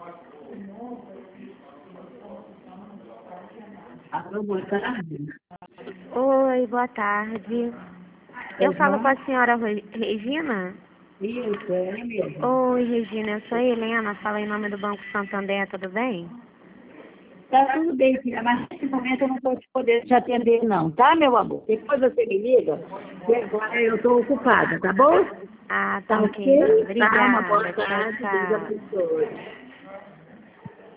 Alô, boa tarde. Oi, boa tarde. Eu falo com a senhora Regina? Isso, é mesmo. Oi, Regina, eu sou a Helena, falo em nome do Banco Santander, tudo bem? Tá tudo bem, filha, mas nesse momento eu não estou podendo te atender não, tá, meu amor? Depois você me liga, que agora eu estou ocupada, tá bom? Ah, Tá tá ok. ok? Tá, uma Obrigada. boa Tchau, tarde, Deus tchau. abençoe.